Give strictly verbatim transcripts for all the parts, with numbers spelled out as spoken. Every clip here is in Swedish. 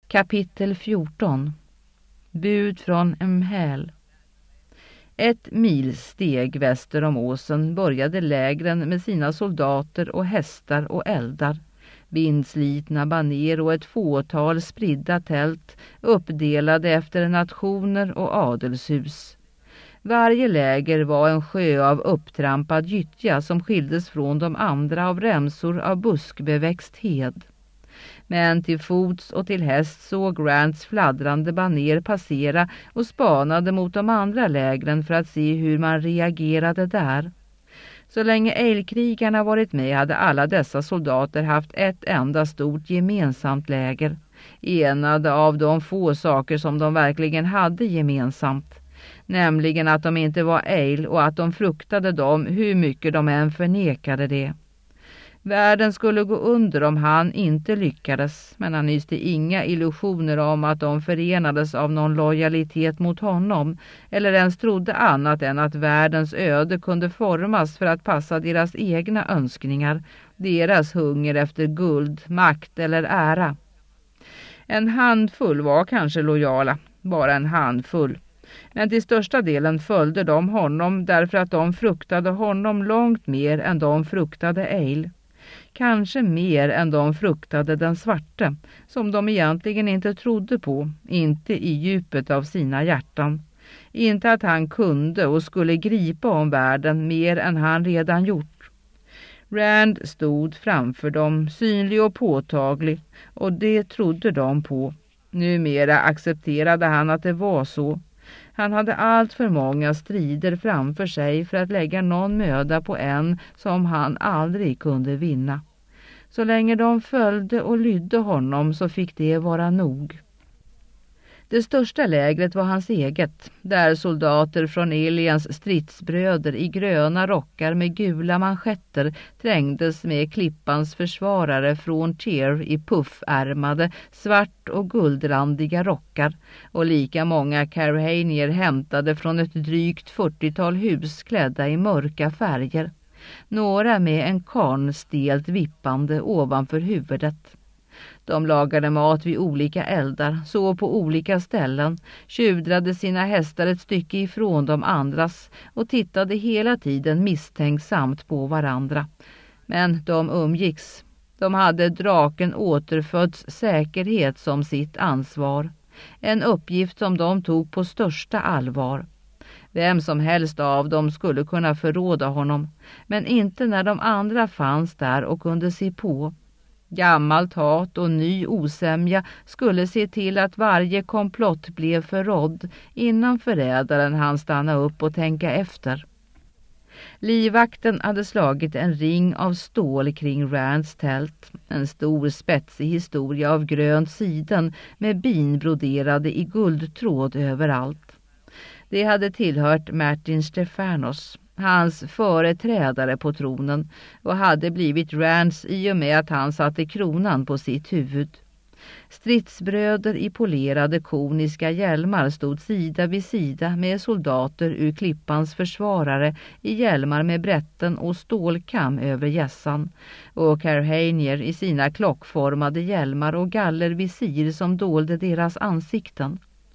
Kapitel fjorton. Bud från Mhäl. Ett milsteg väster om åsen började lägren med sina soldater och hästar och eldar. Vindslitna baner och ett fåtal spridda tält uppdelade efter nationer och adelshus. Varje läger var en sjö av upptrampad gyttja som skildes från de andra av remsor av buskbeväxt hed. Men till fots och till häst såg Grants fladdrande baner passera och spanade mot de andra lägren för att se hur man reagerade där. Så länge älgkrigarna varit med hade alla dessa soldater haft ett enda stort gemensamt läger, enade av de få saker som de verkligen hade gemensamt, nämligen att de inte var ejl och att de fruktade dem hur mycket de än förnekade det. Världen skulle gå under om han inte lyckades, men han hyste inga illusioner om att de förenades av någon lojalitet mot honom, eller ens trodde annat än att världens öde kunde formas för att passa deras egna önskningar, deras hunger efter guld, makt eller ära. En handfull var kanske lojala, bara en handfull. Men till största delen följde de honom därför att de fruktade honom långt mer än de fruktade ejl. Kanske mer än de fruktade den svarte, som de egentligen inte trodde på, inte i djupet av sina hjärtan. Inte att han kunde och skulle gripa om världen mer än han redan gjort. Rand stod framför dem, synlig och påtaglig, och det trodde de på. Numera accepterade han att det var så. Han hade allt för många strider framför sig för att lägga någon möda på en som han aldrig kunde vinna. Så länge de följde och lydde honom så fick det vara nog. Det största lägret var hans eget, där soldater från Elians stridsbröder i gröna rockar med gula manschetter trängdes med klippans försvarare från Tyr i puffärmade, svart- och guldrandiga rockar, och lika många Carhanier hämtade från ett drygt fyrtiotal hus klädda i mörka färger, några med en karn stelt vippande ovanför huvudet. De lagade mat vid olika eldar, så på olika ställen, tjudrade sina hästar ett stycke ifrån de andras och tittade hela tiden misstänksamt på varandra. Men de umgicks. De hade draken återföds säkerhet som sitt ansvar. En uppgift som de tog på största allvar. Vem som helst av dem skulle kunna förråda honom, men inte när de andra fanns där och kunde se på. Gammalt hat och ny osämja skulle se till att varje komplott blev förrådd innan förrädaren hann stanna upp och tänka efter. Livvakten hade slagit en ring av stål kring Rands tält, en stor spetsig historia av grönt siden med bin broderade i guldtråd överallt. Det hade tillhört Martin Stefanos, hans företrädare på tronen, och hade blivit Rands i och med att han satte kronan på sitt huvud. Stridsbröder i polerade koniska hjälmar stod sida vid sida med soldater ur klippans försvarare i hjälmar med brätten och stålkam över hjässan, och Carhanier i sina klockformade hjälmar och gallervisir som dolde deras ansikten.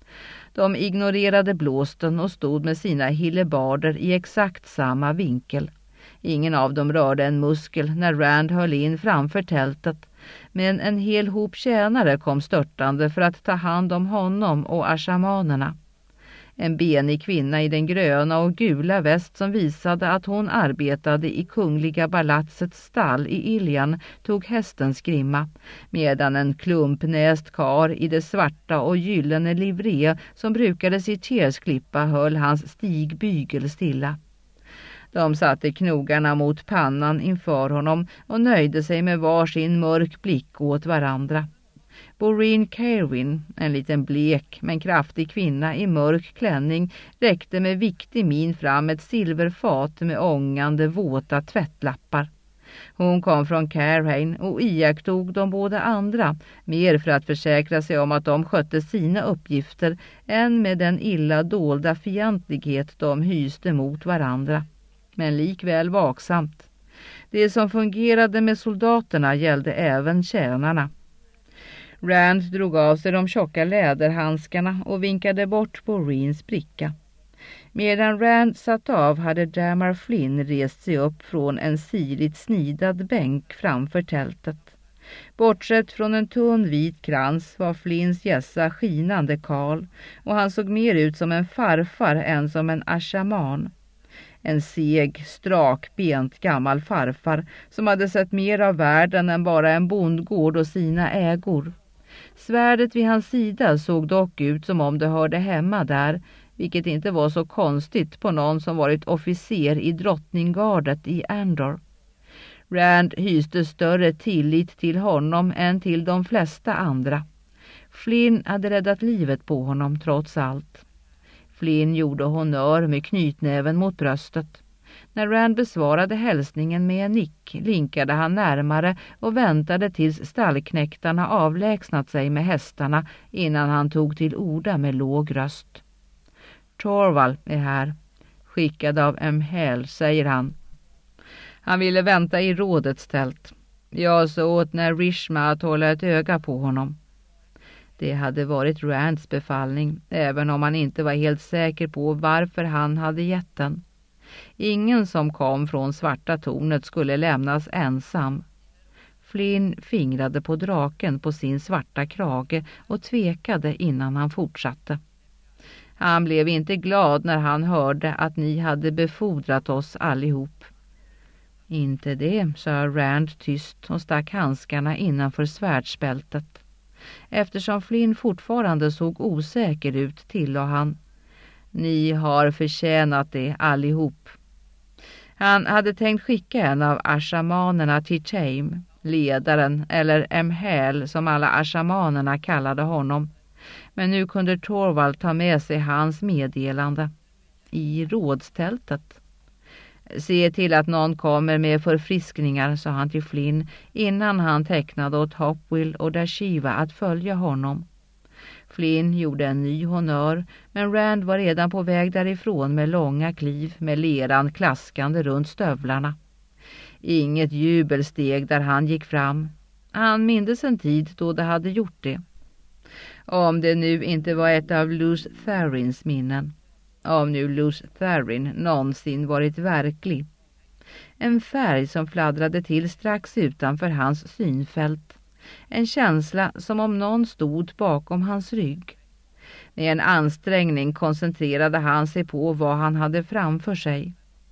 De ignorerade blåsten och stod med sina hillebarder i exakt samma vinkel. Ingen av dem rörde en muskel när Rand höll in framför tältet, men en hel hop tjänare kom störtande för att ta hand om honom och ashamanerna. En benig kvinna i den gröna och gula väst som visade att hon arbetade i kungliga palatsets stall i Ilian tog hästens grimma, medan en klumpnäst kar i det svarta och gyllene livré som brukades i Tiersklippa höll hans stigbygel stilla. De satte knogarna mot pannan inför honom och nöjde sig med varsin mörk blick åt varandra. Boreen Kerwin, en liten blek men kraftig kvinna i mörk klänning, räckte med viktig min fram ett silverfat med ångande våta tvättlappar. Hon kom från Carhane och iakttog de båda andra, mer för att försäkra sig om att de skötte sina uppgifter än med den illa dolda fientlighet de hyste mot varandra. Men likväl vaksamt. Det som fungerade med soldaterna gällde även tjänarna. Rand drog av sig de tjocka läderhandskarna och vinkade bort på Reens bricka. Medan Rand satt av hade Damar Flynn rest sig upp från en sirligt snidad bänk framför tältet. Bortsett från en tunn vit krans var Flynns gässa skinande kal och han såg mer ut som en farfar än som en ashaman. En seg, strakbent gammal farfar som hade sett mer av världen än bara en bondgård och sina ägor. Svärdet vid hans sida såg dock ut som om det hörde hemma där, vilket inte var så konstigt på någon som varit officer i drottningardet i Andor. Rand hyste större tillit till honom än till de flesta andra. Flynn hade räddat livet på honom trots allt. Flynn gjorde honör med knytnäven mot bröstet. När Rand besvarade hälsningen med en nick linkade han närmare och väntade tills stallknäktarna avlägsnat sig med hästarna innan han tog till orda med låg röst. Torvald är här, skickad av Emhel, säger han. Han ville vänta i rådets tält. Jag så åt när Rishma att hålla ett öga på honom. Det hade varit Rands befallning, även om han inte var helt säker på varför han hade gett den. Ingen som kom från Svarta tornet skulle lämnas ensam. Flynn fingrade på draken på sin svarta krage och tvekade innan han fortsatte. Han blev inte glad när han hörde att ni hade befordrat oss allihop. Inte det, sa Rand tyst och stack handskarna innanför svärdsbältet. Eftersom Flynn fortfarande såg osäker ut tillade han: Ni har förtjänat det allihop. Han hade tänkt skicka en av ashamanerna till Tame, ledaren eller Emhel som alla ashamanerna kallade honom. Men nu kunde Torvald ta med sig hans meddelande. I rådstältet. Se till att någon kommer med förfriskningar, sa han till Flynn innan han tecknade åt Hopwill och Dashiva att följa honom. Flynn gjorde en ny honör, men Rand var redan på väg därifrån med långa kliv med leran klaskande runt stövlarna. Inget jubel steg där han gick fram. Han mindes en tid då det hade gjort det. Om det nu inte var ett av Lews Tharins minnen. Om nu Lews Tharin någonsin varit verklig. En färg som fladdrade till strax utanför hans synfält. En känsla som om någon stod bakom hans rygg. Med en ansträngning koncentrerade han sig på vad han hade framför sig.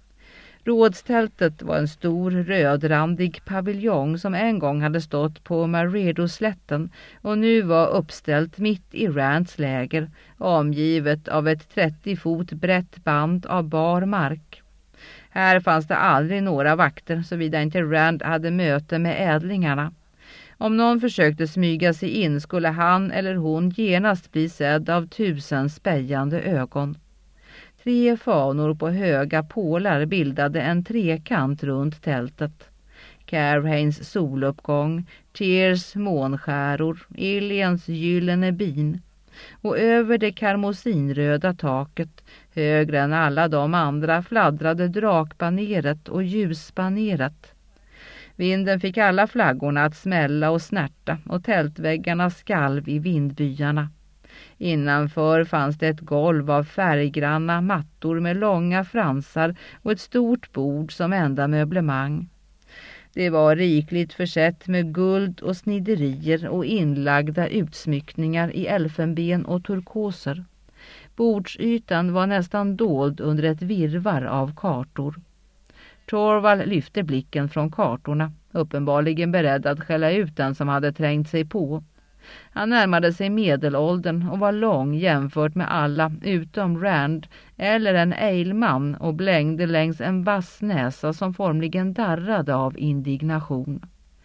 Rådstältet var en stor rödrandig paviljong som en gång hade stått på Maredo-slätten och nu var uppställt mitt i Rands läger, omgivet av ett trettio fot brett band av bar mark. Här fanns det aldrig några vakter såvida inte Rand hade möte med ädlingarna. Om någon försökte smyga sig in skulle han eller hon genast bli sedd av tusen spejande ögon. Tre fanor på höga pålar bildade en trekant runt tältet. Carhains soluppgång, Tears månskäror, Iliens gyllene bin. Och över det karmosinröda taket, högre än alla de andra, fladdrade drakbaneret och ljusbaneret. Vinden fick alla flaggorna att smälla och snärta och tältväggarna skalv i vindbyarna. Innanför fanns det ett golv av färggranna mattor med långa fransar och ett stort bord som enda möblemang. Det var rikligt försett med guld och sniderier och inlagda utsmyckningar i elfenben och turkoser. Bordsytan var nästan dold under ett virvar av kartor. Torvald lyfte blicken från kartorna, uppenbarligen beredd att skälla ut den som hade trängt sig på. Han närmade sig medelåldern och var lång jämfört med alla utom Rand eller en ejlman och blängde längs en vass näsa som formligen darrade av indignation.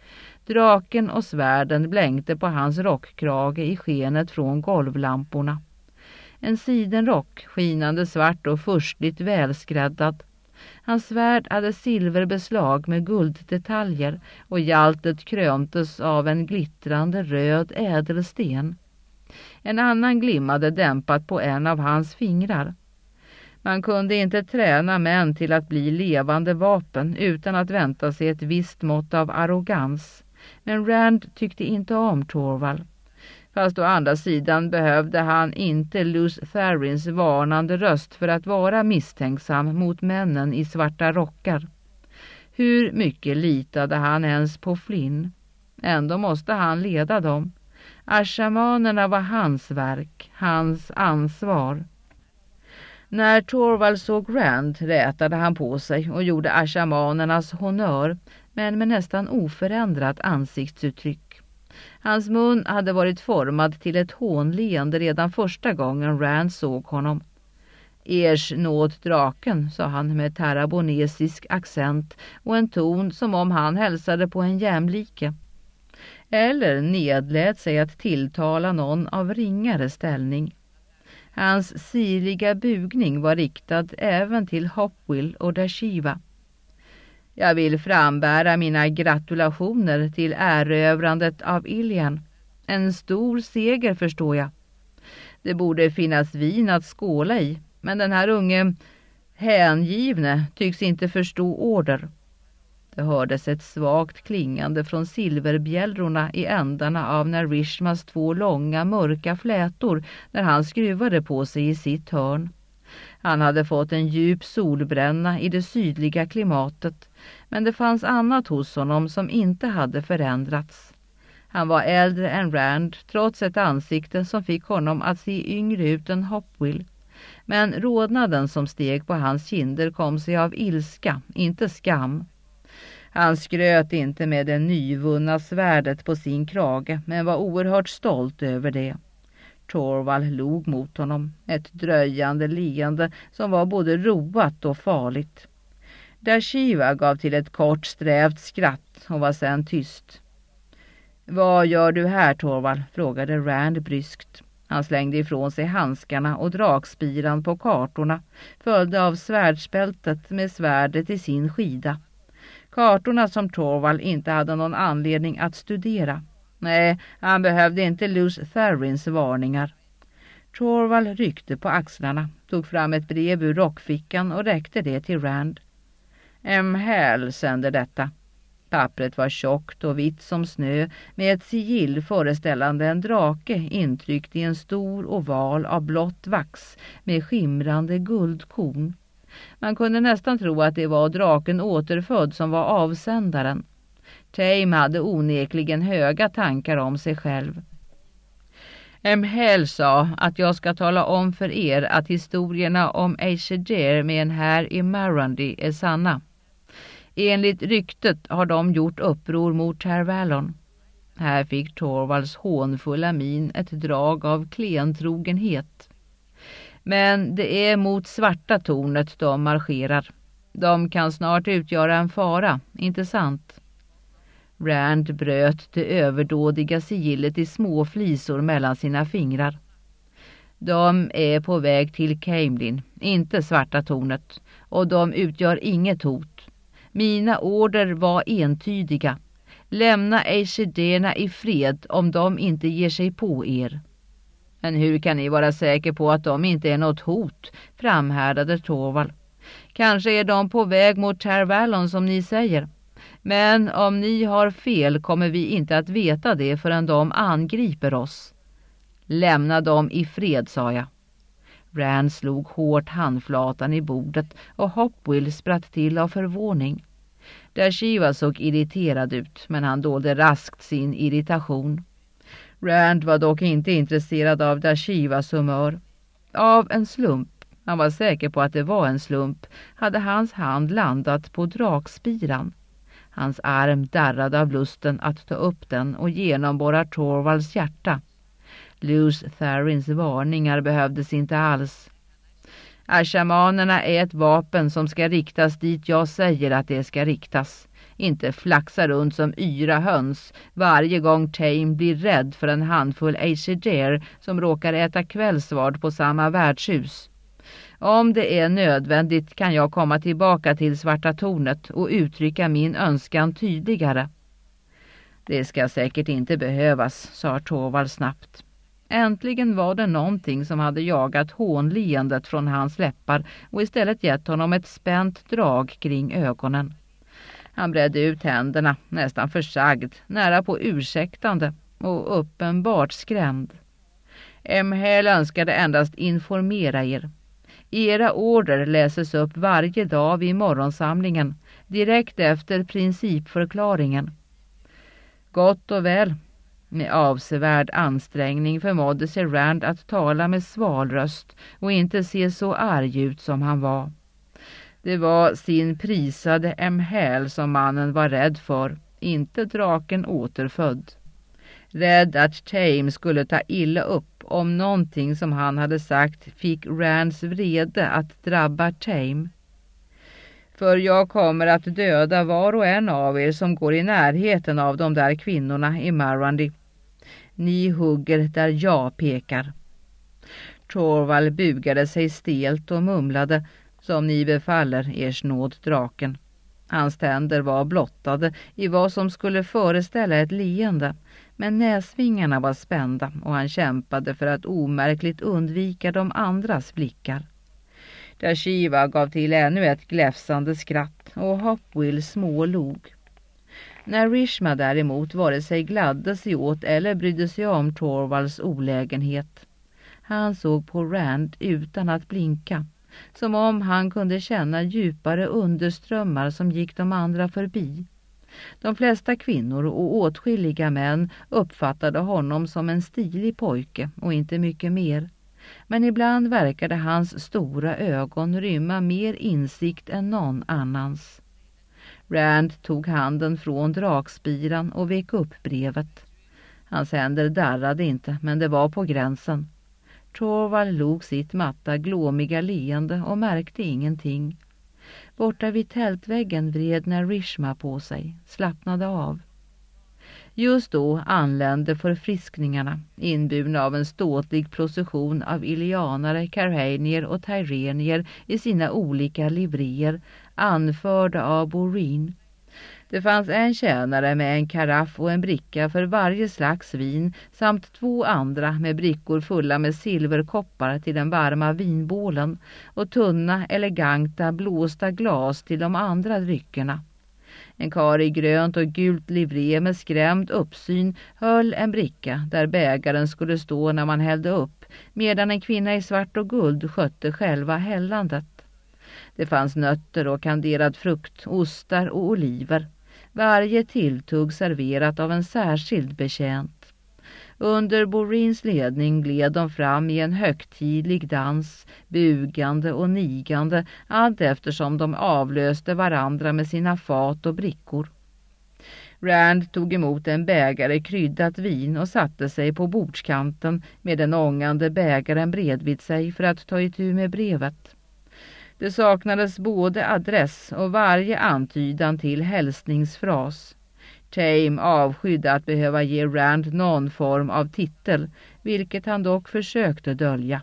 Draken och svärden blänkte på hans rockkrage i skenet från golvlamporna. En sidenrock, skinande svart och furstligt välskräddad. Hans svärd hade silverbeslag med gulddetaljer och jaltet kröntes av en glittrande röd ädelsten. En annan glimmade dämpat på en av hans fingrar. Man kunde inte träna män till att bli levande vapen utan att vänta sig ett visst mått av arrogans. Men Rand tyckte inte om Torvald. Fast å andra sidan behövde han inte Luz Tharins varnande röst för att vara misstänksam mot männen i svarta rockar. Hur mycket litade han ens på Flynn? Ändå måste han leda dem. Ashamanerna var hans verk, hans ansvar. När Torvald såg Rand rätade han på sig och gjorde ashamanernas honör, men med nästan oförändrat ansiktsuttryck. Hans mun hade varit formad till ett hånleende redan första gången Rand såg honom. Ers nåd draken, sa han med tarabonesisk accent och en ton som om han hälsade på en jämlike. Eller nedlät sig att tilltala någon av ringare ställning. Hans sirliga bugning var riktad även till Hopwill och Dashiva. Jag vill frambära mina gratulationer till erövrandet av Ilian. En stor seger, förstår jag. Det borde finnas vin att skåla i, men den här unge hängivne tycks inte förstå order. Det hördes ett svagt klingande från silverbjällrorna i ändarna av Narishmas två långa mörka flätor när han skruvade på sig i sitt hörn. Han hade fått en djup solbränna i det sydliga klimatet, men det fanns annat hos honom som inte hade förändrats. Han var äldre än Rand, trots ett ansikte som fick honom att se yngre ut än Hopwill. Men rodnaden som steg på hans kinder kom sig av ilska, inte skam. Han skröt inte med det nyvunna svärdet på sin krage, men var oerhört stolt över det. Torvald log mot honom, ett dröjande leende som var både roat och farligt. Dashiva gav till ett kort strävt skratt och var sen tyst. Vad gör du här, Torvald? Frågade Rand bryskt. Han slängde ifrån sig handskarna och drakspiran på kartorna, följde av svärdsbältet med svärdet i sin skida. Kartorna som Torvald inte hade någon anledning att studera. Nej, han behövde inte Luz Tharins varningar. Torvald ryckte på axlarna, tog fram ett brev ur rockfickan och räckte det till Rand. Emhäl sände detta. Pappret var tjockt och vitt som snö med ett sigill föreställande en drake intryckt i en stor oval av blått vax med skimrande guldkorn. Man kunde nästan tro att det var draken återfödd som var avsändaren. Tame hade onekligen höga tankar om sig själv. Emhäl sa att jag ska tala om för er att historierna om Aesir med en här i Marandi är sanna. Enligt ryktet har de gjort uppror mot Tar Valon. Här fick Torvalds hånfulla min ett drag av klentrogenhet. Men det är mot svarta tornet de marscherar. De kan snart utgöra en fara, inte sant? Rand bröt det överdådiga sigillet i små flisor mellan sina fingrar. De är på väg till Caemlyn, inte svarta tornet, och de utgör inget hot. Mina order var entydiga. Lämna Aesirderna i fred om de inte ger sig på er. Men hur kan ni vara säker på att de inte är något hot, framhärdade Torvald. Kanske är de på väg mot Tar Valon som ni säger. Men om ni har fel kommer vi inte att veta det förrän de angriper oss. Lämna dem i fred, sa jag. Rand slog hårt handflatan i bordet och Hopwill spratt till av förvåning. Dashiva såg irriterad ut, men han dolde raskt sin irritation. Rand var dock inte intresserad av Dashivas humör. Av en slump, han var säker på att det var en slump, hade hans hand landat på drakspiran. Hans arm darrade av lusten att ta upp den och genomborra Torvalds hjärta. Luz Tharins varningar behövdes inte alls. Ashamanerna är ett vapen som ska riktas dit jag säger att det ska riktas. Inte flaxa runt som yra höns varje gång Tame blir rädd för en handfull Aesir som råkar äta kvällsvard på samma värdshus. Om det är nödvändigt kan jag komma tillbaka till Svarta tornet och uttrycka min önskan tydligare. Det ska säkert inte behövas, sa Torvald snabbt. Äntligen var det någonting som hade jagat hånleendet från hans läppar och istället gett honom ett spänt drag kring ögonen. Han bredde ut händerna, nästan försagd, nära på ursäktande. och uppenbart skrämd. Emhel önskade endast informera er. Era order läses upp varje dag vid morgonsamlingen, direkt efter principförklaringen. Gott och väl. Med avsevärd ansträngning förmådde sig Rand att tala med sval röst och inte se så arg ut som han var. Det var sin prisade Emhel som mannen var rädd för, inte draken återfödd. Rädd att Tame skulle ta illa upp om någonting som han hade sagt fick Rands vrede att drabba Tame. För jag kommer att döda var och en av er som går i närheten av de där kvinnorna i Marandi. Ni hugger där jag pekar. Torvald bugade sig stelt och mumlade, som ni befaller ers nåd draken. Hans tänder var blottade i vad som skulle föreställa ett leende, men näsvingarna var spända och han kämpade för att omärkligt undvika de andras blickar. Där Shiva gav till ännu ett gläfsande skratt och Hopwill smålog. När Rishma däremot vare sig gladde sig åt eller brydde sig om Torvalds olägenhet. Han såg på Rand utan att blinka, som om han kunde känna djupare underströmmar som gick de andra förbi. De flesta kvinnor och åtskilliga män uppfattade honom som en stilig pojke och inte mycket mer. Men ibland verkade hans stora ögon rymma mer insikt än någon annans. Rand tog handen från drakspiran och vek upp brevet. Hans händer darrade inte, men det var på gränsen. Torvald log sitt matta glåmiga leende och märkte ingenting. Borta vid tältväggen vred när Rishma på sig, slappnade av. Just då anlände förfriskningarna, inburna av en ståtlig procession av ilianare, karhanier och tyrenier i sina olika livreer, anförda av Boreen. Det fanns en tjänare med en karaff och en bricka för varje slags vin samt två andra med brickor fulla med silverkoppar till den varma vinbålen och tunna, eleganta, blåsta glas till de andra dryckerna. En kar i grönt och gult livré med skrämd uppsyn höll en bricka där bägaren skulle stå när man hällde upp, medan en kvinna i svart och guld skötte själva hällandet. Det fanns nötter och kanderad frukt, ostar och oliver. Varje tilltugg serverat av en särskild betjänt. Under Boreens ledning gled de fram i en högtidlig dans, bugande och nigande, allt eftersom de avlöste varandra med sina fat och brickor. Rand tog emot en bägare kryddat vin och satte sig på bordskanten med den ångande bägaren bredvid sig för att ta itu med brevet. Det saknades både adress och varje antydan till hälsningsfras. Tame avskydde att behöva ge Rand någon form av titel, vilket han dock försökte dölja.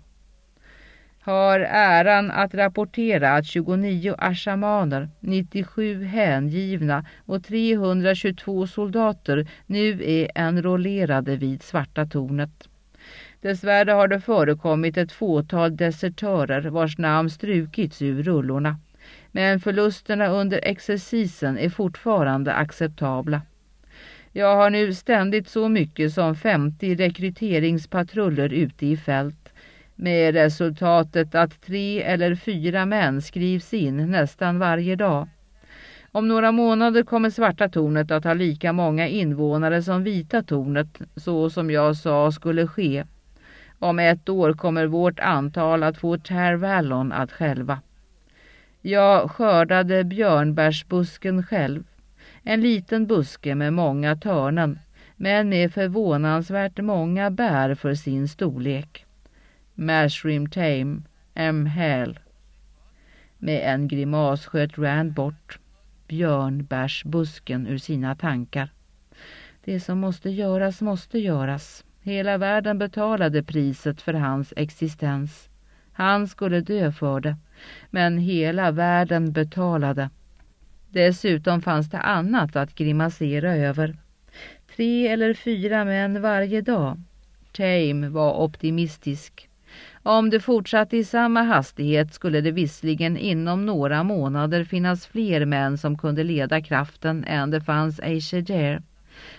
Har äran att rapportera att tjugonio ashamaner, nittiosju hängivna och trehundratjugotvå soldater nu är enrollerade vid Svarta tornet. Dessvärre har det förekommit ett fåtal desertörer vars namn strukits ur rullorna, men förlusterna under exercisen är fortfarande acceptabla. Jag har nu ständigt så mycket som femtio rekryteringspatruller ute i fält, med resultatet att tre eller fyra män skrivs in nästan varje dag. Om några månader kommer Svarta tornet att ha lika många invånare som Vita tornet, så som jag sa skulle ske. Om ett år kommer vårt antal att få Tärvallon att själva. Jag skördade björnbärsbusken själv. En liten buske med många törnen, men med förvånansvärt många bär för sin storlek. Mashrim Tame, Emhel. Med en grimas sköt Rand bort björnbärsbusken ur sina tankar. Det som måste göras måste göras. Hela världen betalade priset för hans existens. Han skulle dö för det, men hela världen betalade. Dessutom fanns det annat att grimasera över. Tre eller fyra män varje dag. Tame var optimistisk. Om det fortsatte i samma hastighet skulle det visserligen inom några månader finnas fler män som kunde leda kraften än det fanns Aeshejer.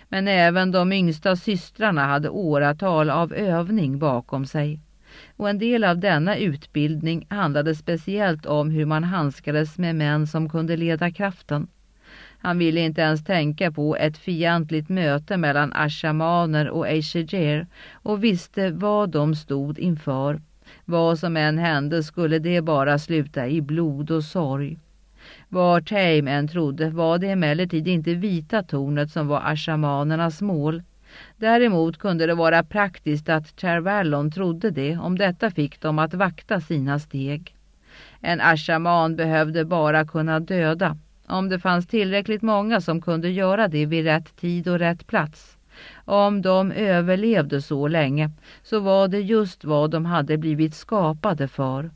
Men även de yngsta systrarna hade åratal av övning bakom sig. Och en del av denna utbildning handlade speciellt om hur man handskades med män som kunde leda kraften. Han ville inte ens tänka på ett fientligt möte mellan ashamaner och Eishejer och visste vad de stod inför. Vad som än hände skulle det bara sluta i blod och sorg. Var Tame än trodde var det emellertid inte vita tornet som var ashamanernas mål. Däremot kunde det vara praktiskt att Tervallon trodde det om detta fick dem att vakta sina steg. En ashaman behövde bara kunna döda. Om det fanns tillräckligt många som kunde göra det vid rätt tid och rätt plats. Om de överlevde så länge så var det just vad de hade blivit skapade för.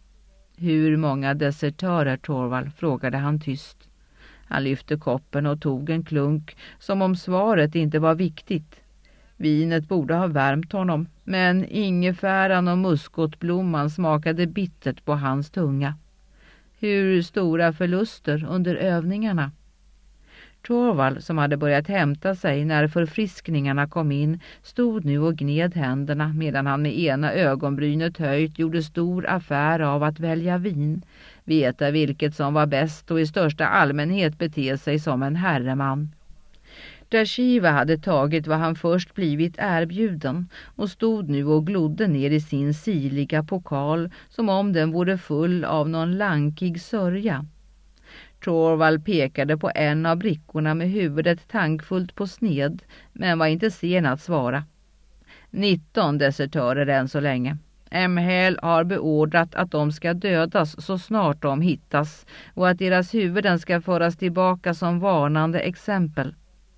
Hur många desertörer, Torvald, frågade han tyst. Han lyfte koppen och tog en klunk som om svaret inte var viktigt. Vinet borde ha värmt honom, men ingefäran och muskotblomman smakade bittert på hans tunga. Hur stora förluster under övningarna? Torvald, som hade börjat hämta sig när förfriskningarna kom in, stod nu och gned händerna medan han med ena ögonbrynet höjt gjorde stor affär av att välja vin, veta vilket som var bäst och i största allmänhet bete sig som en herreman. Dashiva hade tagit vad han först blivit erbjuden och stod nu och glodde ner i sin siliga pokal som om den vore full av någon lankig sörja. Torvald pekade på en av brickorna med huvudet tankfullt på sned, men var inte sen att svara. Nitton desertörer än så länge. Emhel har beordrat att de ska dödas så snart de hittas och att deras huvuden ska föras tillbaka som varnande exempel.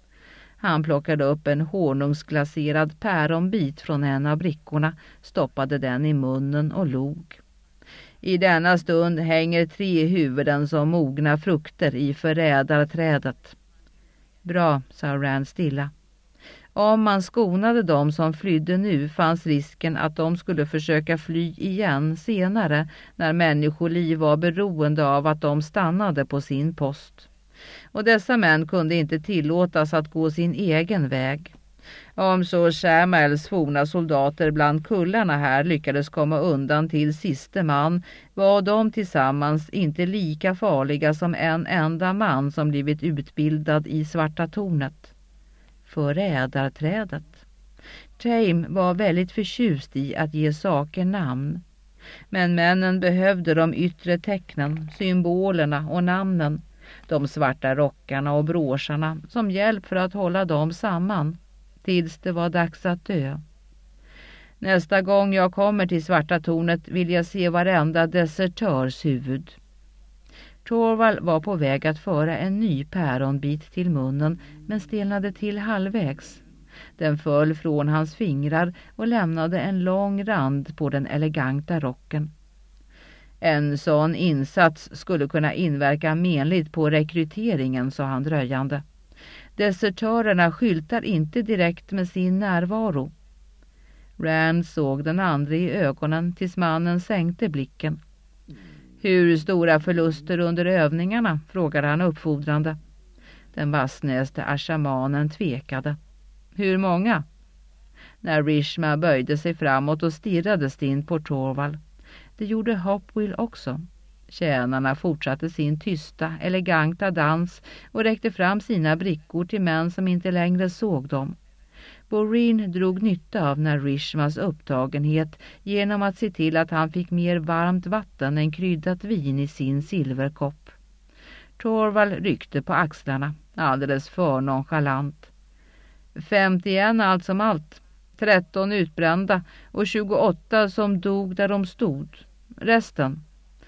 Han plockade upp en honungsglaserad päronbit från en av brickorna, stoppade den i munnen och log. I denna stund hänger tre huvuden som mogna frukter i förrädarträdet. Bra, sa Rand stilla. Om man skonade dem som flydde nu fanns risken att de skulle försöka fly igen senare när människoliv var beroende av att de stannade på sin post. Och dessa män kunde inte tillåtas att gå sin egen väg. Om så Shamels forna soldater bland kullarna här lyckades komma undan till siste man var de tillsammans inte lika farliga som en enda man som blivit utbildad i Svarta tornet. Förrädarträdet. Tame var väldigt förtjust i att ge saker namn. Men männen behövde de yttre tecknen, symbolerna och namnen, de svarta rockarna och bråsarna som hjälp för att hålla dem samman tills det var dags att dö. Nästa gång jag kommer till Svarta tornet vill jag se varenda desertörs huvud. Torvald var på väg att föra en ny päronbit till munnen men stelnade till halvvägs. Den föll från hans fingrar och lämnade en lång rand på den eleganta rocken. En sån insats skulle kunna inverka menligt på rekryteringen, sa han dröjande. Desertörerna skyltar inte direkt med sin närvaro. Rand såg den andra i ögonen tills mannen sänkte blicken. Hur stora förluster under övningarna? Frågade han uppfordrande. Den vassnäste ashamanen tvekade. Hur många? När Rishma böjde sig framåt och stirrade stint på Torvald. Det gjorde Hopwill också. Tjänarna fortsatte sin tysta, eleganta dans och räckte fram sina brickor till män som inte längre såg dem. Boreen drog nytta av Narishmas upptagenhet genom att se till att han fick mer varmt vatten än kryddat vin i sin silverkopp. Torvald ryckte på axlarna, alldeles för nonchalant. femtioen allt som allt, tretton utbrända och tjugoåtta som dog där de stod. Resten.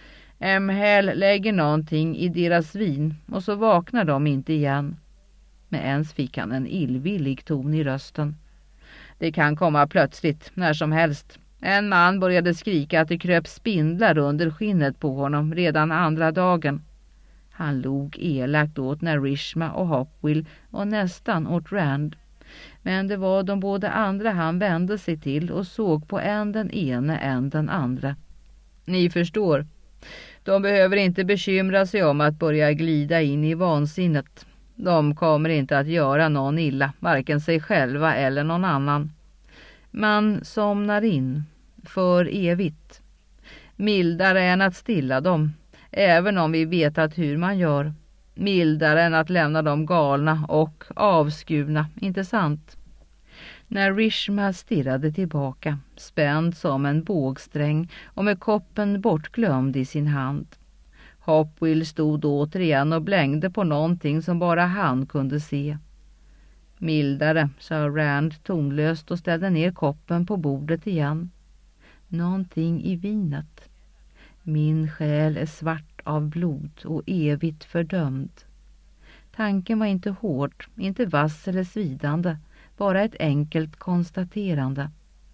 Emhel lägger någonting i deras vin och så vaknar de inte igen. Men ens fick han en illvillig ton i rösten. Det kan komma plötsligt, när som helst. En man började skrika att det kröp spindlar under skinnet på honom redan andra dagen. Han log elakt åt Narishma och Hopwill och nästan åt Rand. Men det var de båda andra han vände sig till och såg på en den ene än den andra. Ni förstår. De behöver inte bekymra sig om att börja glida in i vansinnet. De kommer inte att göra någon illa, varken sig själva eller någon annan. Man somnar in, för evigt. Mildare än att stilla dem, även om vi vet att hur man gör. Mildare än att lämna dem galna och avskurna, inte sant? När Rishma stirrade tillbaka, spänd som en bågsträng och med koppen bortglömd i sin hand. Hopwill stod återigen och blängde på någonting som bara han kunde se. Mildare, sa Rand tonlöst och ställde ner koppen på bordet igen. Någonting i vinet. Min själ är svart av blod och evigt fördömd. Tanken var inte hård, inte vass eller svidande, bara ett enkelt konstaterande.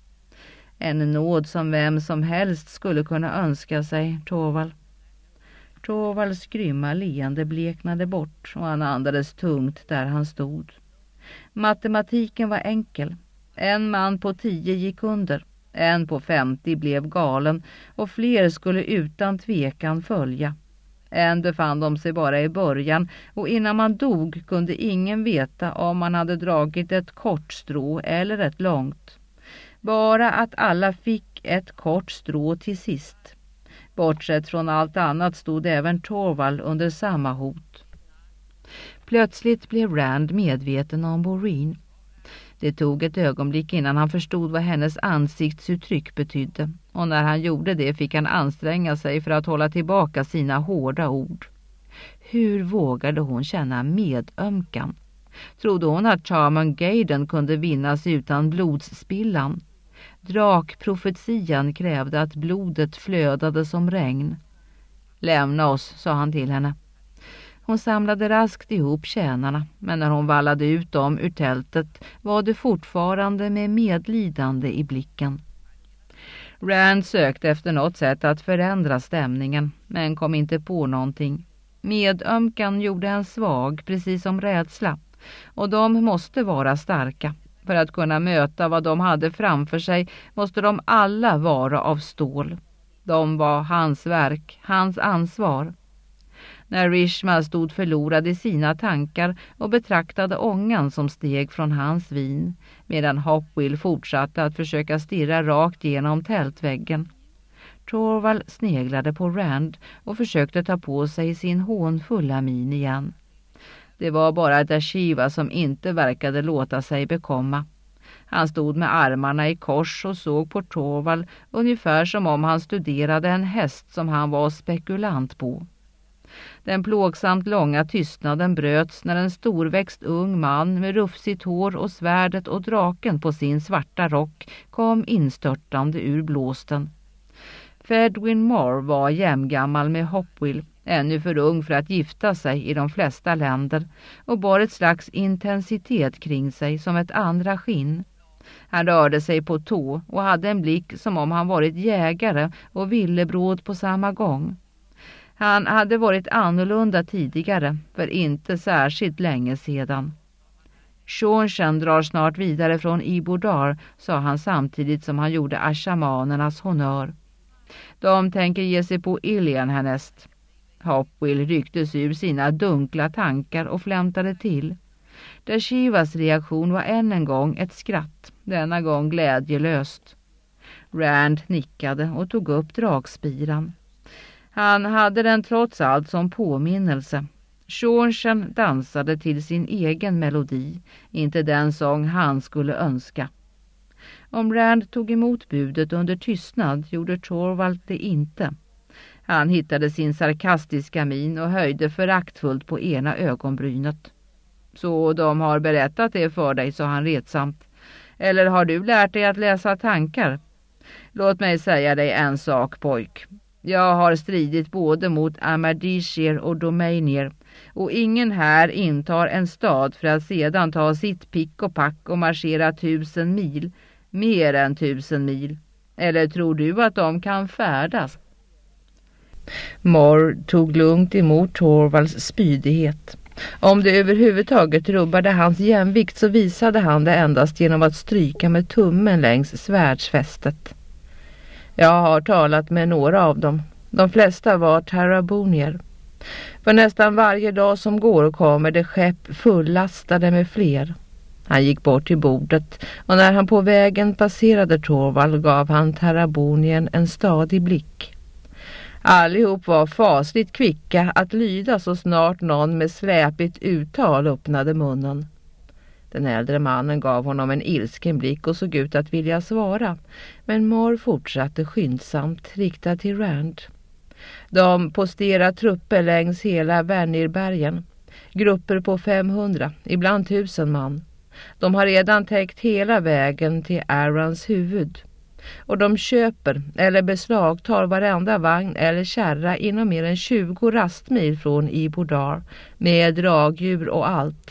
En nåd som vem som helst skulle kunna önska sig, Torvald. Torvalds grymma leende bleknade bort och han andades tungt där han stod. Matematiken var enkel. En man på tio gick under, en på femtio blev galen och fler skulle utan tvekan följa. Än befann de sig bara i början och innan man dog kunde ingen veta om man hade dragit ett kort strå eller ett långt. Bara att alla fick ett kort strå till sist. Bortsett från allt annat stod även Torvald under samma hot. Plötsligt blev Rand medveten om Boreen. Det tog ett ögonblick innan han förstod vad hennes ansiktsuttryck betydde. Och när han gjorde det fick han anstränga sig för att hålla tillbaka sina hårda ord. Hur vågade hon känna medömkan? Trodde hon att Charman Gaiden kunde vinnas utan blodsspillan? Drakprofetian krävde att blodet flödade som regn. Lämna oss, sa han till henne. Hon samlade raskt ihop tjänarna, men när hon vallade ut dem ur tältet var det fortfarande med medlidande i blicken. Rand sökte efter något sätt att förändra stämningen, men kom inte på någonting. Medömkan gjorde en svag, precis som rädsla, och de måste vara starka. För att kunna möta vad de hade framför sig måste de alla vara av stål. De var hans verk, hans ansvar. När Rishma stod förlorad i sina tankar och betraktade ångan som steg från hans vin, medan Hopwill fortsatte att försöka stirra rakt genom tältväggen. Torvald sneglade på Rand och försökte ta på sig sin hånfulla min igen. Det var bara Dashiva som inte verkade låta sig bekomma. Han stod med armarna i kors och såg på Torvald ungefär som om han studerade en häst som han var spekulant på. Den plågsamt långa tystnaden bröts när en storväxt ung man med rufsigt hår och svärdet och draken på sin svarta rock kom instörtande ur blåsten. Fedwin Moore var jämngammal med Hopwill, ännu för ung för att gifta sig i de flesta länder, och bar ett slags intensitet kring sig som ett andra skinn. Han rörde sig på tå och hade en blick som om han varit jägare och villebråd på samma gång. Han hade varit annorlunda tidigare, för inte särskilt länge sedan. Shornshan drar snart vidare från Ibodar, sa han samtidigt som han gjorde ashamanernas honör. De tänker ge sig på Ilian härnäst. Hopwill rycktes ur sina dunkla tankar och flämtade till. Dashivas reaktion var än en gång ett skratt, denna gång glädjelöst. Rand nickade och tog upp dragspiran. Han hade den trots allt som påminnelse. Shornshan dansade till sin egen melodi, inte den sång han skulle önska. Om Rand tog emot budet under tystnad gjorde Torvald det inte. Han hittade sin sarkastiska min och höjde föraktfullt på ena ögonbrynet. Så de har berättat det för dig, sa han retsamt. Eller har du lärt dig att läsa tankar? Låt mig säga dig en sak, pojk. Jag har stridit både mot Amadishir och Domainier, och ingen här intar en stad för att sedan ta sitt pick och pack och marschera tusen mil, mer än tusen mil. Eller tror du att de kan färdas? Mor tog lugnt emot Torvalds spydighet. Om det överhuvudtaget rubbade hans jämvikt så visade han det endast genom att stryka med tummen längs svärdsfästet. Jag har talat med några av dem. De flesta var Tarabonier. För nästan varje dag som går kommer det skepp fullastade med fler. Han gick bort till bordet och när han på vägen passerade Torvald gav han Tarabonien en stadig blick. Allihop var fasligt kvicka att lyda så snart någon med släpigt uttal öppnade munnen. Den äldre mannen gav honom en ilsken blick och såg ut att vilja svara, men Mor fortsatte skyndsamt riktad till Rand. De posterar trupper längs hela Vernirbergen, grupper på femhundra, ibland tusen man. De har redan täckt hela vägen till Arans huvud. Och de köper eller beslagtar varenda vagn eller kärra inom mer än tjugo rastmil från Ibodar med dragdjur och allt.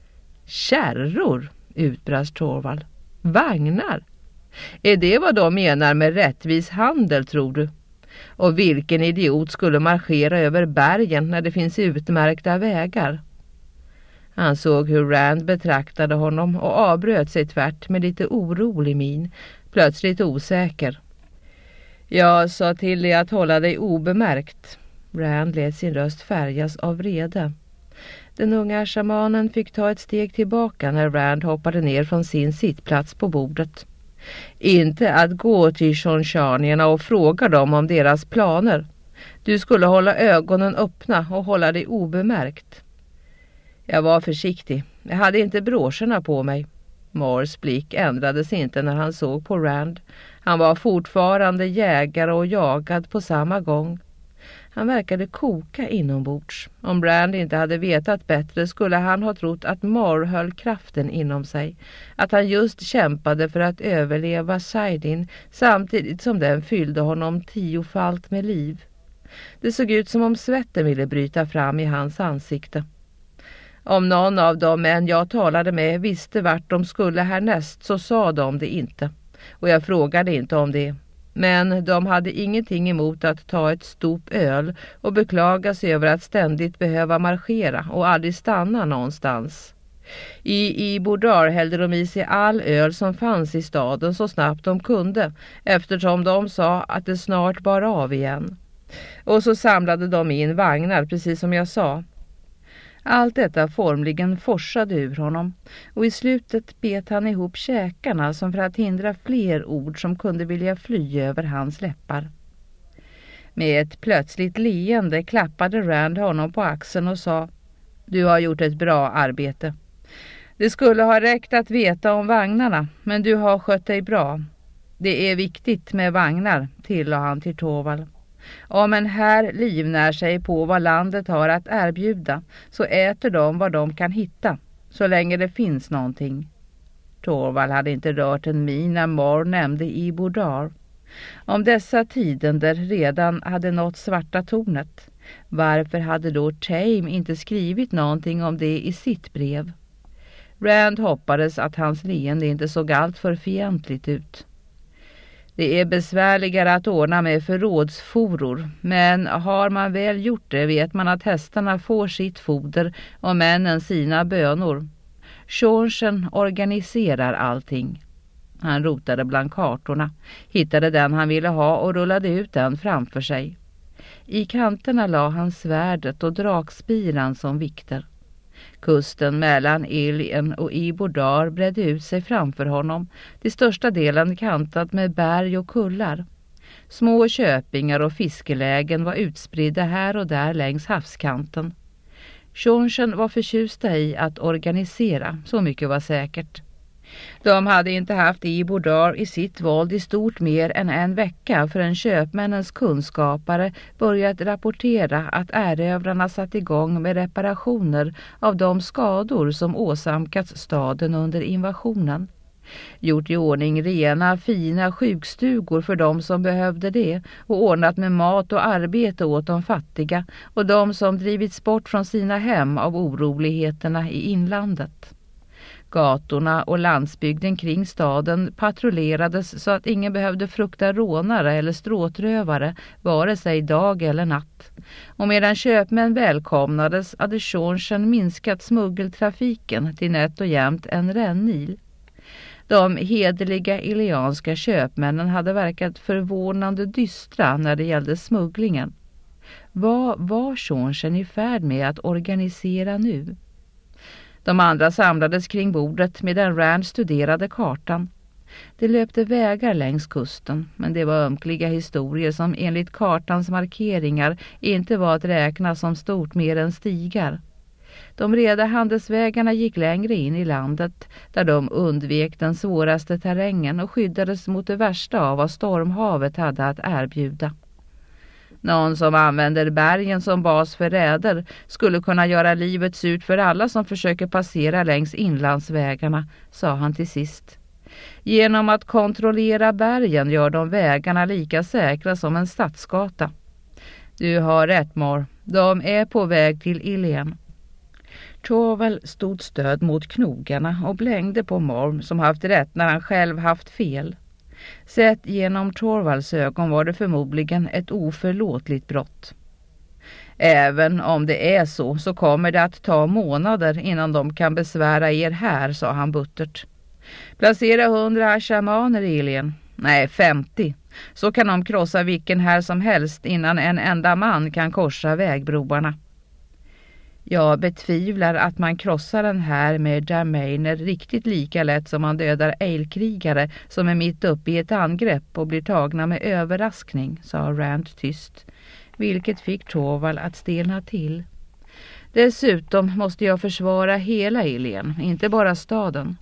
Kärror, utbrast Torvald. Vagnar? Är det vad de menar med rättvis handel, tror du? Och vilken idiot skulle marschera över bergen när det finns utmärkta vägar? Han såg hur Rand betraktade honom och avbröt sig tvärt med lite orolig min, plötsligt osäker. Jag sa till dig att hålla dig obemärkt. Rand lät sin röst färgas av vrede. Den unga shamanen fick ta ett steg tillbaka när Rand hoppade ner från sin sittplats på bordet. Inte att gå till shonchanierna och fråga dem om deras planer. Du skulle hålla ögonen öppna och hålla dig obemärkt. Jag var försiktig. Jag hade inte broscherna på mig. Mors blick ändrades inte när han såg på Rand. Han var fortfarande jägare och jagad på samma gång. Han verkade koka inombords. Om Rand inte hade vetat bättre skulle han ha trott att Mor höll kraften inom sig. Att han just kämpade för att överleva Saidin samtidigt som den fyllde honom tiofalt med liv. Det såg ut som om svetten ville bryta fram i hans ansikte. Om någon av de män jag talade med visste vart de skulle härnäst så sa de det inte. Och jag frågade inte om det. Men de hade ingenting emot att ta ett stort öl och beklaga sig över att ständigt behöva marschera och aldrig stanna någonstans. I Ibodar hällde de i sig all öl som fanns i staden så snabbt de kunde, eftersom de sa att det snart bar av igen. Och så samlade de in vagnar, precis som jag sa. Allt detta formligen forsade ur honom och i slutet bet han ihop käkarna som för att hindra fler ord som kunde vilja fly över hans läppar. Med ett plötsligt leende klappade Rand honom på axeln och sa: Du har gjort ett bra arbete. Det skulle ha räckt att veta om vagnarna, men du har skött dig bra. Det är viktigt med vagnar, tillade han till Torvald. Om en här livnär sig på vad landet har att erbjuda så äter de vad de kan hitta, så länge det finns någonting. Torvald hade inte rört en min när Mor nämnde Ibodar. Om dessa tidender redan hade nått svarta tornet, varför hade då Tame inte skrivit någonting om det i sitt brev? Rand hoppades att hans leende inte såg allt för fientligt ut. Det är besvärligare att ordna med förrådsforor, men har man väl gjort det vet man att hästarna får sitt foder och männen sina bönor. Shonchen organiserar allting. Han rotade bland kartorna, hittade den han ville ha och rullade ut den framför sig. I kanterna la han svärdet och drakspiran som vikter. Kusten mellan Ilien och Ibodar bredde ut sig framför honom, till största delen kantad med berg och kullar. Små köpingar och fiskelägen var utspridda här och där längs havskanten. Shonchen var förtjusta i att organisera, så mycket var säkert. De hade inte haft Ibodar i sitt våld i stort mer än en vecka förrän köpmännens kunskapare börjat rapportera att erövrarna satt igång med reparationer av de skador som åsamkats staden under invasionen. Gjort i ordning rena, fina sjukstugor för de som behövde det och ordnat med mat och arbete åt de fattiga och de som drivits bort från sina hem av oroligheterna i inlandet. Gatorna och landsbygden kring staden patrullerades så att ingen behövde frukta rånare eller stråtrövare, vare sig dag eller natt. Och medan köpmän välkomnades hade Shonchen minskat smuggeltrafiken till nätt och jämnt en rännil. De hederliga ilianska köpmännen hade verkat förvånande dystra när det gällde smugglingen. Vad var Sean i färd med att organisera nu? De andra samlades kring bordet medan Rand studerade kartan. Det löpte vägar längs kusten, men det var ömkliga historier som enligt kartans markeringar inte var att räkna som stort mer än stigar. De breda handelsvägarna gick längre in i landet, där de undvek den svåraste terrängen och skyddades mot det värsta av vad stormhavet hade att erbjuda. Någon som använder bergen som bas för räder skulle kunna göra livet surt för alla som försöker passera längs inlandsvägarna, sa han till sist. Genom att kontrollera bergen gör de vägarna lika säkra som en stadsgata. Du har rätt, Mor. De är på väg till Ilien. Torval stod stöd mot knogarna och blängde på Mor som haft rätt när han själv haft fel. Sett genom Torvalds ögon var det förmodligen ett oförlåtligt brott. Även om det är så, så kommer det att ta månader innan de kan besvära er här, sa han buttert. Placera hundra shamaner i Ilien. Nej, femtio. Så kan de krossa vilken här som helst innan en enda man kan korsa vägbroarna. Jag betvivlar att man krossar den här med Darmainer riktigt lika lätt som man dödar eilkrigare som är mitt uppe i ett angrepp och blir tagna med överraskning, sa Rand tyst, vilket fick Torval att stelna till. Dessutom måste jag försvara hela Ilien, inte bara staden.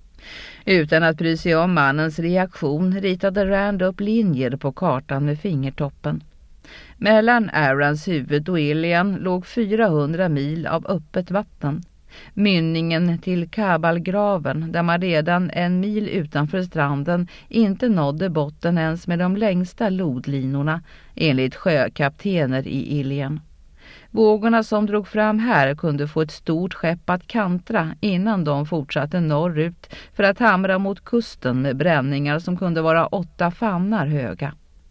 Utan att bry sig om mannens reaktion ritade Rand upp linjer på kartan med fingertoppen. Mellan Arryns huvud och Ilien låg fyrahundra mil av öppet vatten. Mynningen till Kabalgraven, där man redan en mil utanför stranden inte nådde botten ens med de längsta lodlinorna, enligt sjökaptener i Ilien. Vågorna som drog fram här kunde få ett stort skepp att kantra innan de fortsatte norrut för att hamra mot kusten med bränningar som kunde vara åtta famnar höga.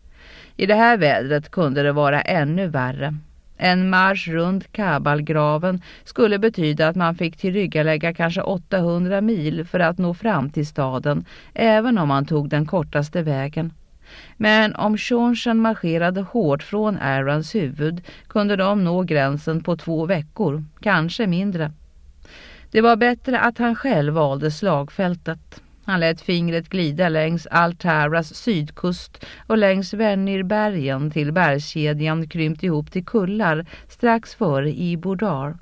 I det här vädret kunde det vara ännu värre. En marsch runt Kabalgraven skulle betyda att man fick tillryggalägga kanske åttahundra mil för att nå fram till staden, även om man tog den kortaste vägen. Men om Sean marscherade hårt från Arryns huvud kunde de nå gränsen på två veckor, kanske mindre. Det var bättre att han själv valde slagfältet. Han lät fingret glida längs Altaras sydkust och längs Vernirbergen till bergskedjan krympt ihop till kullar strax före Ibodar.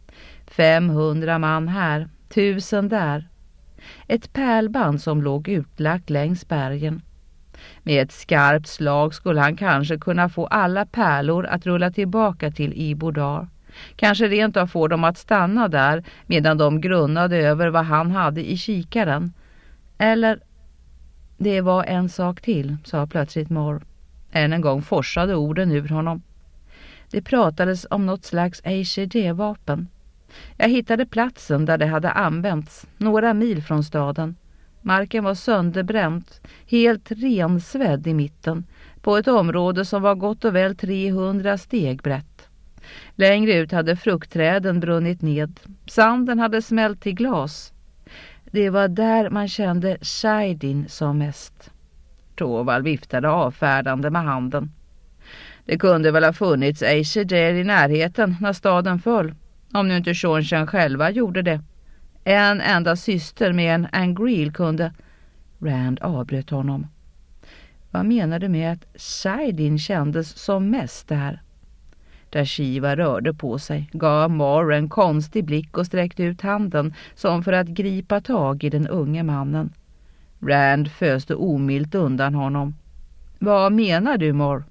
femhundra man här, tusen där. Ett pärlband som låg utlagt längs bergen. Med ett skarpt slag skulle han kanske kunna få alla pärlor att rulla tillbaka till Ibodar. Kanske rent av få dem att stanna där medan de grunnade över vad han hade i kikaren. Eller, det var en sak till, sa plötsligt Mor. Än en gång forsade orden ur honom. Det pratades om något slags A C D-vapen. Jag hittade platsen där det hade använts, några mil från staden. Marken var sönderbränt, helt rensvedd i mitten, på ett område som var gott och väl trehundra steg brett. Längre ut hade fruktträden brunnit ned, sanden hade smält till glas. Det var där man kände Shaidin som mest. Torval viftade avfärdande med handen. Det kunde väl ha funnits A C D i närheten när staden föll, om nu inte Sean själva gjorde det. En enda syster med en Angril kunde... Rand avbröt honom. Vad menar du med att Shaidin kändes som mest där? Där Shiva rörde på sig gav Mor en konstig blick och sträckte ut handen som för att gripa tag i den unge mannen. Rand föste omilt undan honom. Vad menar du, Mor?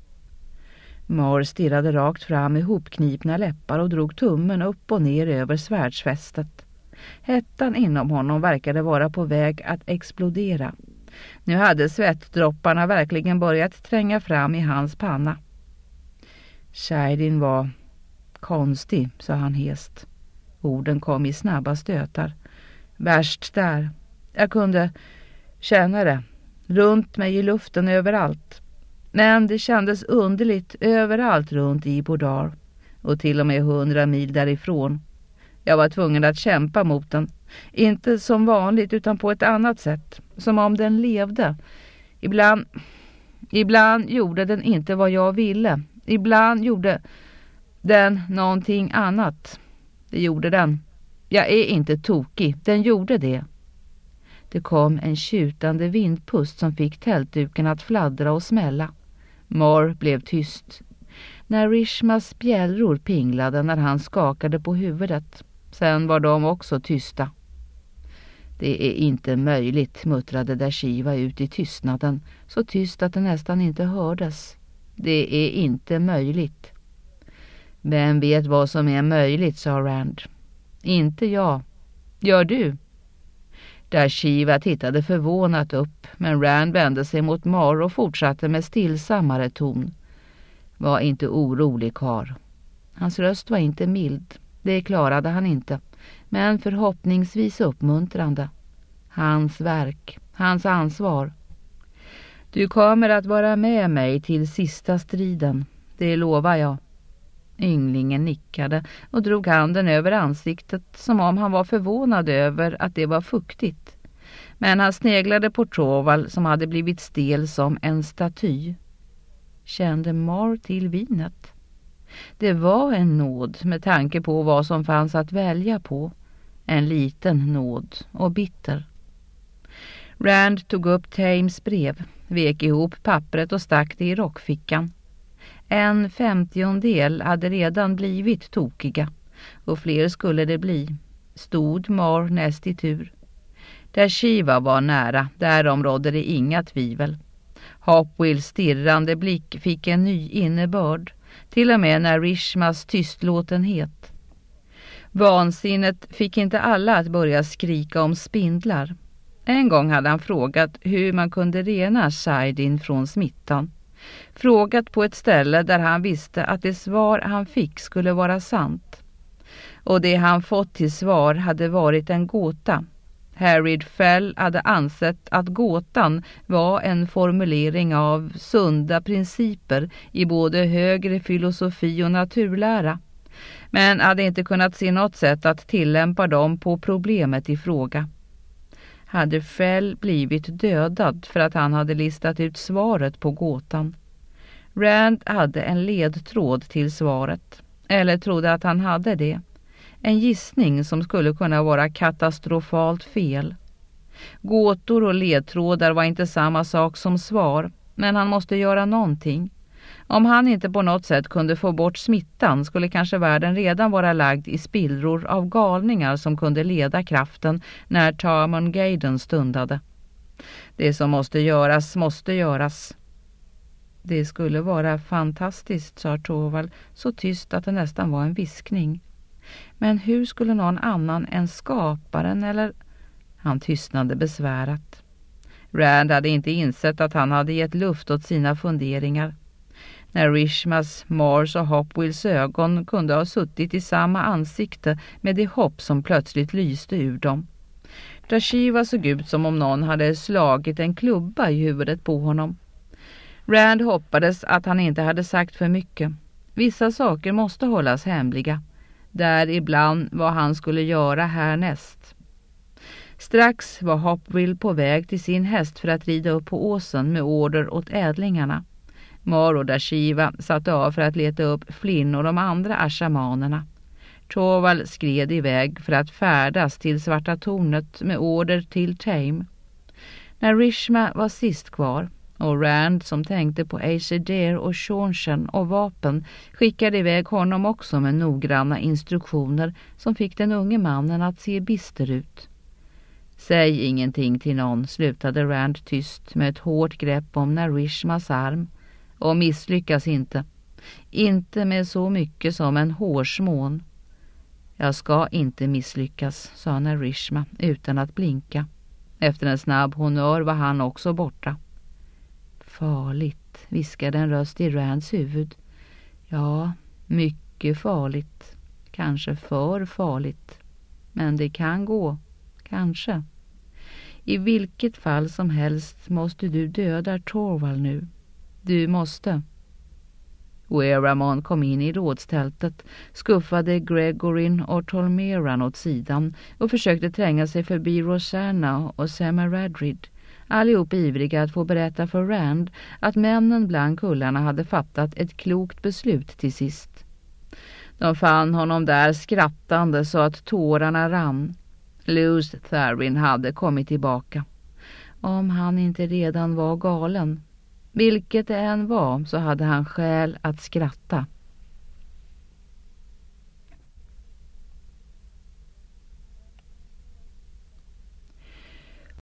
Mor stirrade rakt fram med hopknipna läppar och drog tummen upp och ner över svärdsfästet. Hettan inom honom verkade vara på väg att explodera. Nu hade svettdropparna verkligen börjat tränga fram i hans panna. Shaidin var konstig, sa han hest. Orden kom i snabba stötar. Värst där. Jag kunde känna det. Runt mig i luften överallt. Men det kändes underligt överallt runt Ibodar. Och till och med hundra mil därifrån. Jag var tvungen att kämpa mot den. Inte som vanligt utan på ett annat sätt. Som om den levde. Ibland, ibland gjorde den inte vad jag ville. Ibland gjorde... Den någonting annat. Det gjorde den. Jag är inte tokig. Den gjorde det. Det kom en tjutande vindpust som fick tältduken att fladdra och smälla. Mar blev tyst. När Rishmas bjällror pinglade när han skakade på huvudet. Sen var de också tysta. Det är inte möjligt, muttrade Dashiva ut i tystnaden, så tyst att det nästan inte hördes. Det är inte möjligt. Vem vet vad som är möjligt, sa Rand. Inte jag. Gör du? Dashiva tittade förvånat upp, men Rand vände sig mot Mar och fortsatte med stillsammare ton. Var inte orolig, kar. Hans röst var inte mild. Det klarade han inte, men förhoppningsvis uppmuntrande. Hans verk, hans ansvar. Du kommer att vara med mig till sista striden, det lovar jag. Ynglingen nickade och drog handen över ansiktet som om han var förvånad över att det var fuktigt. Men han sneglade på Torvald som hade blivit stel som en staty. Kände Mar till vinet? Det var en nåd med tanke på vad som fanns att välja på. En liten nåd och bitter. Rand tog upp Tames brev, vek ihop pappret och stack det i rockfickan. En femtiondel hade redan blivit tokiga och fler skulle det bli. Stod Mar näst i tur. Dashiva var nära, därom rådde det inga tvivel. Hopwills stirrande blick fick en ny innebörd, till och med när Rishmas tystlåtenhet. Vansinnet fick inte alla att börja skrika om spindlar. En gång hade han frågat hur man kunde rena Saidin från smittan. Frågat på ett ställe där han visste att det svar han fick skulle vara sant. Och det han fått till svar hade varit en gåta. Harried Fell hade ansett att gåtan var en formulering av sunda principer i både högre filosofi och naturlära, men hade inte kunnat se något sätt att tillämpa dem på problemet i fråga. Hade Fell blivit dödad för att han hade listat ut svaret på gåtan? Rand hade en ledtråd till svaret, eller trodde att han hade det. En gissning som skulle kunna vara katastrofalt fel. Gåtor och ledtrådar var inte samma sak som svar, men han måste göra någonting. Om han inte på något sätt kunde få bort smittan skulle kanske världen redan vara lagd i spillror av galningar som kunde leda kraften när Tarmon Gaiden stundade. Det som måste göras måste göras. Det skulle vara fantastiskt, sa Torvald, så tyst att det nästan var en viskning. Men hur skulle någon annan än skaparen eller... Han tystnade besvärat. Rand hade inte insett att han hade gett luft åt sina funderingar. När Rishmas, Mars och Hopwills ögon kunde ha suttit i samma ansikte med det hopp som plötsligt lyste ur dem. Dashiva såg ut som om någon hade slagit en klubba i huvudet på honom. Rand hoppades att han inte hade sagt för mycket. Vissa saker måste hållas hemliga. Där ibland vad han skulle göra härnäst. Strax var Hopwill på väg till sin häst för att rida upp på åsen med order åt ädlingarna. Mar och Dashiva satte av för att leta upp Flynn och de andra ashamanerna. Torvald skred iväg för att färdas till Svarta tornet med order till Tame. När Rishma var sist kvar och Rand som tänkte på Aesir och Shornshen och vapen skickade iväg honom också med noggranna instruktioner som fick den unge mannen att se bister ut. Säg ingenting till någon, slutade Rand tyst med ett hårt grepp om Narishmas arm. Och misslyckas inte. Inte med så mycket som en hårsmån. Jag ska inte misslyckas, sa Narishma utan att blinka. Efter en snabb honör var han också borta. Farligt, viskade en röst i Rands huvud. Ja, mycket farligt. Kanske för farligt. Men det kan gå. Kanske. I vilket fall som helst måste du döda Torvald nu. Du måste. Oeramon kom in i rådstältet, skuffade Gregorin och Tolmeran åt sidan och försökte tränga sig förbi Rosanna och Samaradrid. Allihop ivriga att få berätta för Rand att männen bland kullarna hade fattat ett klokt beslut till sist. De fann honom där skrattande så att tårarna rann. Luz Tharin hade kommit tillbaka. Om han inte redan var galen. Vilket det än var så hade han skäl att skratta.